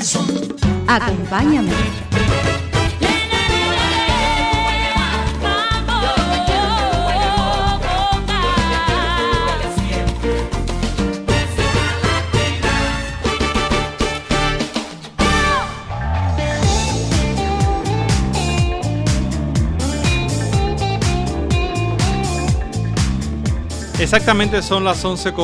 Acompáñame. Exactamente son las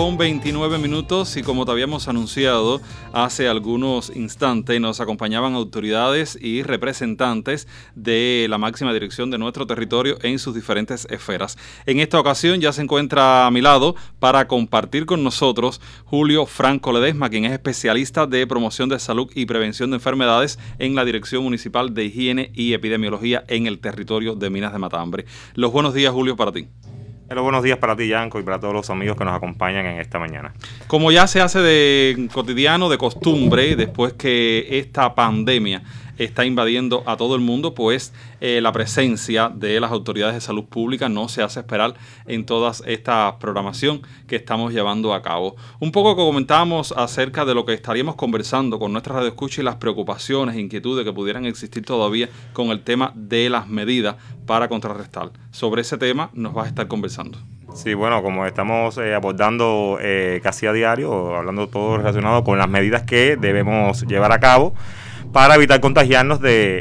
11:29 y como te habíamos anunciado hace algunos instantes, nos acompañaban autoridades y representantes de la máxima dirección de nuestro territorio en sus diferentes esferas. En esta ocasión ya se encuentra a mi lado para compartir con nosotros Julio Franco Ledesma, quien es especialista de promoción de salud y prevención de enfermedades en la Dirección Municipal de Higiene y Epidemiología en el territorio de Minas de Matambre. Los buenos días, Julio, para ti. Hello, buenos días para ti, Yanko, y para todos los amigos que nos acompañan en esta mañana. Como ya se hace de cotidiano, de costumbre, después que esta pandemia está invadiendo a todo el mundo, pues la presencia de las autoridades de salud pública no se hace esperar en toda esta programación que estamos llevando a cabo. Un poco que comentábamos acerca de lo que estaríamos conversando con nuestra radioescucha y las preocupaciones e inquietudes que pudieran existir todavía con el tema de las medidas para contrarrestar. Sobre ese tema nos vas a estar conversando. Sí, bueno, como estamos abordando casi a diario, hablando todo relacionado con las medidas que debemos llevar a cabo para evitar contagiarnos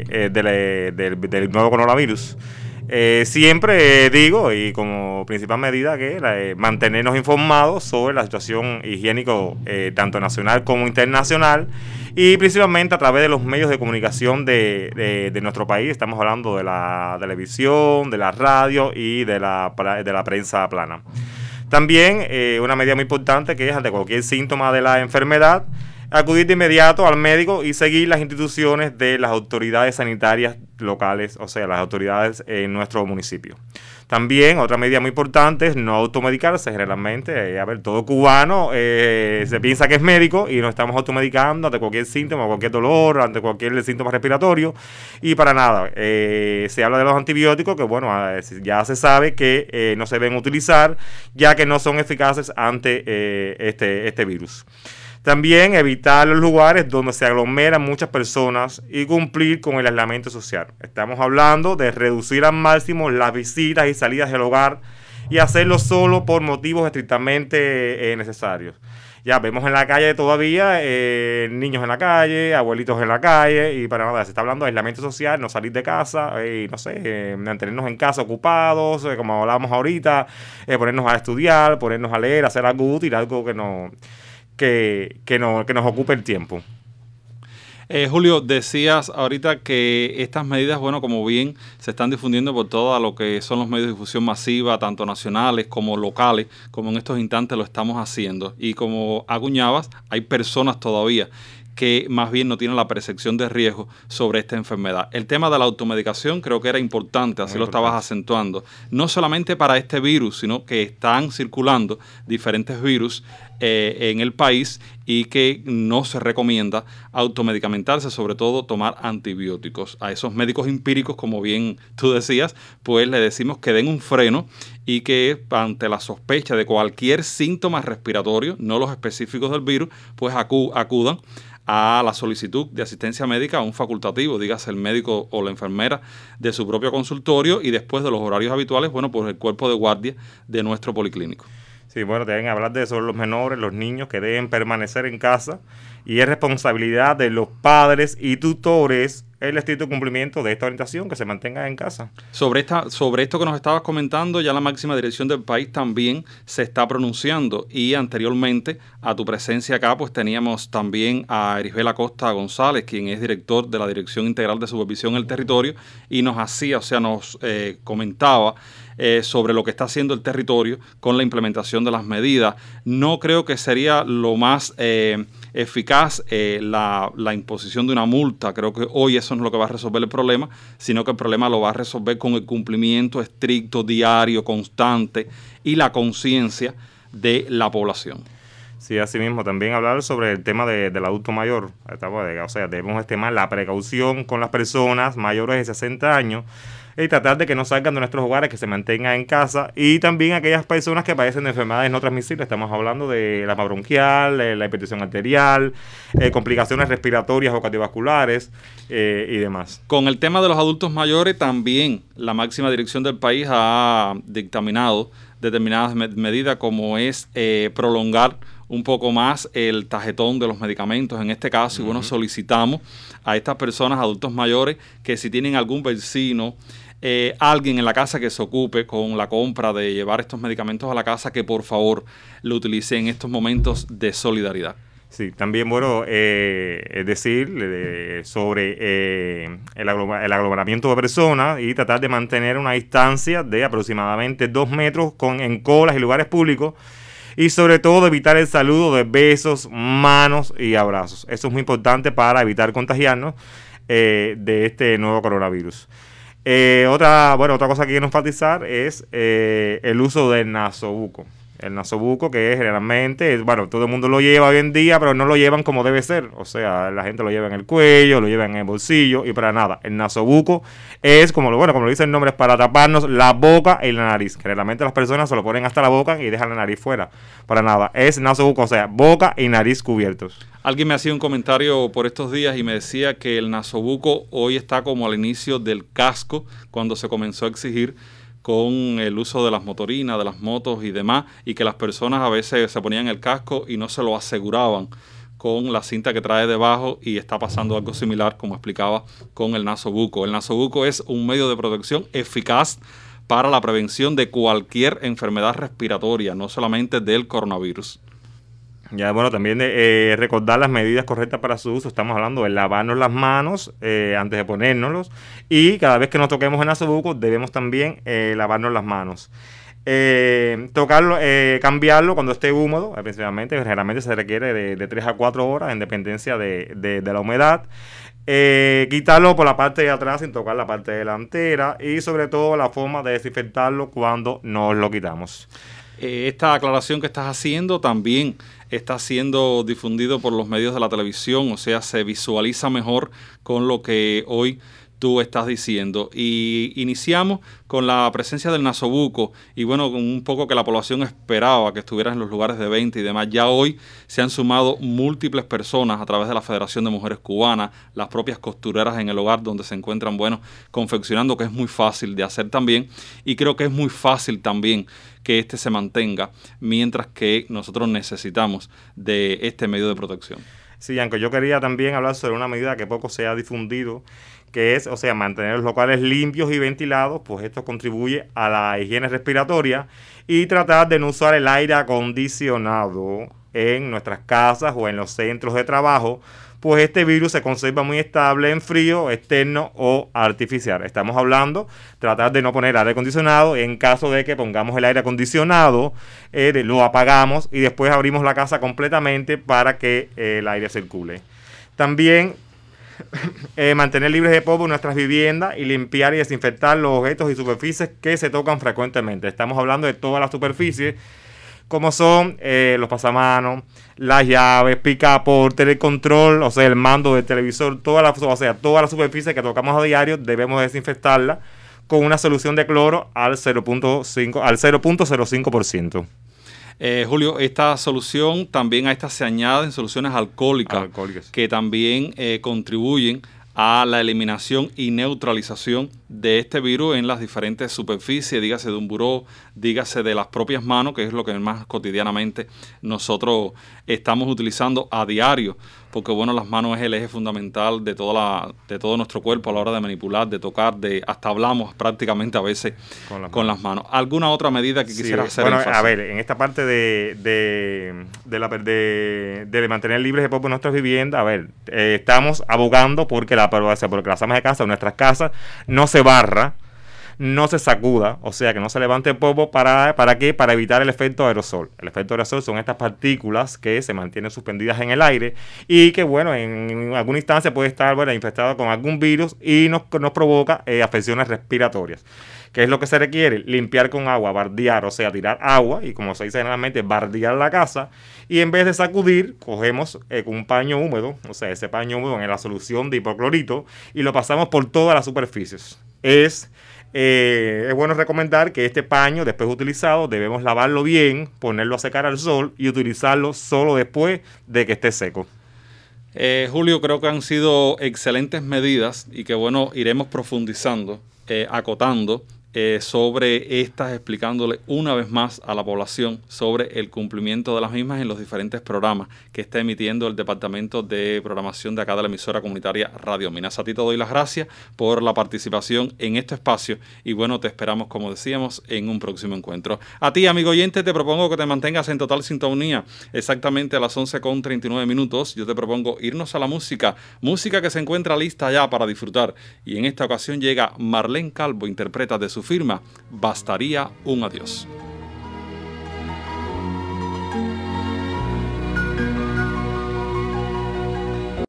del nuevo coronavirus. Siempre digo, y como principal medida, que mantenernos informados sobre la situación higiénico tanto nacional como internacional, y principalmente a través de los medios de comunicación de nuestro país. Estamos hablando de la televisión, de la radio y de la prensa plana. También una medida muy importante, que es ante cualquier síntoma de la enfermedad, acudir de inmediato al médico y seguir las instituciones de las autoridades sanitarias locales, o sea, las autoridades en nuestro municipio. También otra medida muy importante es no automedicarse. Generalmente, todo cubano se piensa que es médico y nos estamos automedicando ante cualquier síntoma, cualquier dolor, ante cualquier síntoma respiratorio, y para nada. Se habla de los antibióticos, que bueno, ya se sabe que no se deben utilizar, ya que no son eficaces ante este virus. También evitar los lugares donde se aglomeran muchas personas y cumplir con el aislamiento social. Estamos hablando de reducir al máximo las visitas y salidas del hogar y hacerlo solo por motivos estrictamente necesarios. Ya vemos en la calle todavía niños en la calle, abuelitos en la calle, y para nada, se está hablando de aislamiento social, no salir de casa, mantenernos en casa ocupados, como hablábamos ahorita, ponernos a estudiar, ponernos a leer, hacer algo útil, algo que nos ocupe el tiempo. Julio, decías ahorita que estas medidas, bueno, como bien se están difundiendo por todo lo que son los medios de difusión masiva, tanto nacionales como locales, como en estos instantes lo estamos haciendo. Y como acuñabas, hay personas todavía que más bien no tienen la percepción de riesgo sobre esta enfermedad. El tema de la automedicación creo que era importante, así lo estabas acentuando, no solamente para este virus, sino que están circulando diferentes virus en el país y que no se recomienda automedicamentarse, sobre todo tomar antibióticos. A esos médicos empíricos, como bien tú decías, pues le decimos que den un freno y que ante la sospecha de cualquier síntoma respiratorio, no los específicos del virus, pues acudan a la solicitud de asistencia médica a un facultativo, dígase el médico o la enfermera de su propio consultorio, y después de los horarios habituales, bueno, pues el cuerpo de guardia de nuestro policlínico. Sí, bueno, deben hablar de sobre los menores, los niños que deben permanecer en casa, y es responsabilidad de los padres y tutores el estricto cumplimiento de esta orientación, que se mantenga en casa. Sobre esto que nos estabas comentando, ya la máxima dirección del país también se está pronunciando, y anteriormente a tu presencia acá, pues teníamos también a Erisbel Acosta González, quien es director de la Dirección Integral de Supervisión del Territorio, y nos comentaba sobre lo que está haciendo el territorio con la implementación de las medidas. No creo que sería lo más eficaz la imposición de una multa. Creo que hoy eso no es lo que va a resolver el problema, sino que el problema lo va a resolver con el cumplimiento estricto, diario, constante, y la conciencia de la población. Sí, así mismo, también hablar sobre el tema del adulto mayor. O sea, debemos estimar la precaución con las personas mayores de 60 años y tratar de que no salgan de nuestros hogares, que se mantengan en casa, y también aquellas personas que padecen de enfermedades no transmisibles. Estamos hablando de la asma bronquial, la hipertensión arterial, complicaciones respiratorias o cardiovasculares y demás. Con el tema de los adultos mayores, también la máxima dirección del país ha dictaminado determinadas medidas, como es prolongar un poco más el tarjetón de los medicamentos en este caso. Y bueno, solicitamos a estas personas, adultos mayores, que si tienen algún vecino, alguien en la casa que se ocupe con la compra de llevar estos medicamentos a la casa, que por favor lo utilice en estos momentos de solidaridad. Sí, también, bueno, es decir, sobre el aglomeramiento de personas y tratar de mantener una distancia de aproximadamente 2 metros en colas y lugares públicos, y sobre todo evitar el saludo de besos, manos y abrazos. Eso es muy importante para evitar contagiarnos de este nuevo coronavirus. Otra cosa que quiero enfatizar es el uso del nasobuco. El nasobuco, que generalmente, todo el mundo lo lleva hoy en día, pero no lo llevan como debe ser. O sea, la gente lo lleva en el cuello, lo lleva en el bolsillo y para nada. El nasobuco es, como lo dice el nombre, es para taparnos la boca y la nariz. Generalmente las personas se lo ponen hasta la boca y dejan la nariz fuera. Para nada. Es nasobuco, o sea, boca y nariz cubiertos. Alguien me hacía un comentario por estos días y me decía que el nasobuco hoy está como al inicio del casco, cuando se comenzó a exigir con el uso de las motorinas, de las motos y demás, y que las personas a veces se ponían el casco y no se lo aseguraban con la cinta que trae debajo, y está pasando algo similar, como explicaba, con el nasobuco. El nasobuco es un medio de protección eficaz para la prevención de cualquier enfermedad respiratoria, no solamente del coronavirus. Ya, bueno, también recordar las medidas correctas para su uso. Estamos hablando de lavarnos las manos antes de ponérnoslos, y cada vez que nos toquemos el nasobuco debemos también lavarnos las manos. Tocarlo, cambiarlo cuando esté húmedo, principalmente, generalmente se requiere de 3 a 4 horas en dependencia de la humedad. Quitarlo por la parte de atrás sin tocar la parte delantera, y sobre todo la forma de desinfectarlo cuando nos lo quitamos. Esta aclaración que estás haciendo también está siendo difundido por los medios de la televisión, o sea, se visualiza mejor con lo que hoy tú estás diciendo. Y iniciamos con la presencia del nasobuco, y bueno, un poco que la población esperaba que estuviera en los lugares de venta y demás. Ya hoy se han sumado múltiples personas a través de la Federación de Mujeres Cubanas, las propias costureras en el hogar donde se encuentran, confeccionando, que es muy fácil de hacer también, y creo que es muy fácil también que este se mantenga, mientras que nosotros necesitamos de este medio de protección. Sí, aunque yo quería también hablar sobre una medida que poco se ha difundido, que es, mantener los locales limpios y ventilados, pues esto contribuye a la higiene respiratoria, y tratar de no usar el aire acondicionado en nuestras casas o en los centros de trabajo, pues este virus se conserva muy estable en frío, externo o artificial. Estamos hablando, tratar de no poner aire acondicionado. En caso de que pongamos el aire acondicionado, lo apagamos y después abrimos la casa completamente para que el aire circule. También mantener libres de polvo nuestras viviendas y limpiar y desinfectar los objetos y superficies que se tocan frecuentemente. Estamos hablando de todas las superficies, como son los pasamanos, las llaves, picaporte, el control, o sea, el mando del televisor, toda la superficie que tocamos a diario debemos desinfectarla con una solución de cloro al 0.05%. Julio, esta solución, también a esta se añaden soluciones alcohólicas. Que también contribuyen a la eliminación y neutralización de este virus en las diferentes superficies, dígase de un buró, dígase de las propias manos, que es lo que más cotidianamente nosotros estamos utilizando a diario, porque las manos es el eje fundamental de todo nuestro cuerpo a la hora de manipular, de tocar, hasta hablamos prácticamente a veces con las manos. ¿Alguna otra medida que quisieras hacer? A ver, en esta parte de mantener libres de polvo nuestras viviendas, estamos abogando porque las amas de casa o nuestras casas no se barra no se sacuda, o sea, que no se levante el polvo. ¿Para qué? Para evitar el efecto aerosol. El efecto aerosol son estas partículas que se mantienen suspendidas en el aire y que, bueno, en alguna instancia puede estar, bueno, infectada con algún virus y nos provoca afecciones respiratorias. ¿Qué es lo que se requiere? Limpiar con agua, bardear, o sea, tirar agua, y como se dice generalmente, bardear la casa, y en vez de sacudir, cogemos un paño húmedo, o sea, ese paño húmedo en la solución de hipoclorito, y lo pasamos por todas las superficies. Es bueno recomendar que este paño, después de utilizado, debemos lavarlo bien, ponerlo a secar al sol y utilizarlo solo después de que esté seco. Julio, creo que han sido excelentes medidas y que, bueno, iremos profundizando, acotando sobre estas, explicándole una vez más a la población sobre el cumplimiento de las mismas en los diferentes programas que está emitiendo el Departamento de Programación de acá de la emisora comunitaria Radio Minas. A ti te doy las gracias por la participación en este espacio y, bueno, te esperamos, como decíamos, en un próximo encuentro. A ti, amigo oyente, te propongo que te mantengas en total sintonía exactamente a las 11:39. Yo te propongo irnos a la música que se encuentra lista ya para disfrutar, y en esta ocasión llega Marlene Calvo, interpreta de su firma Bastaría un adiós.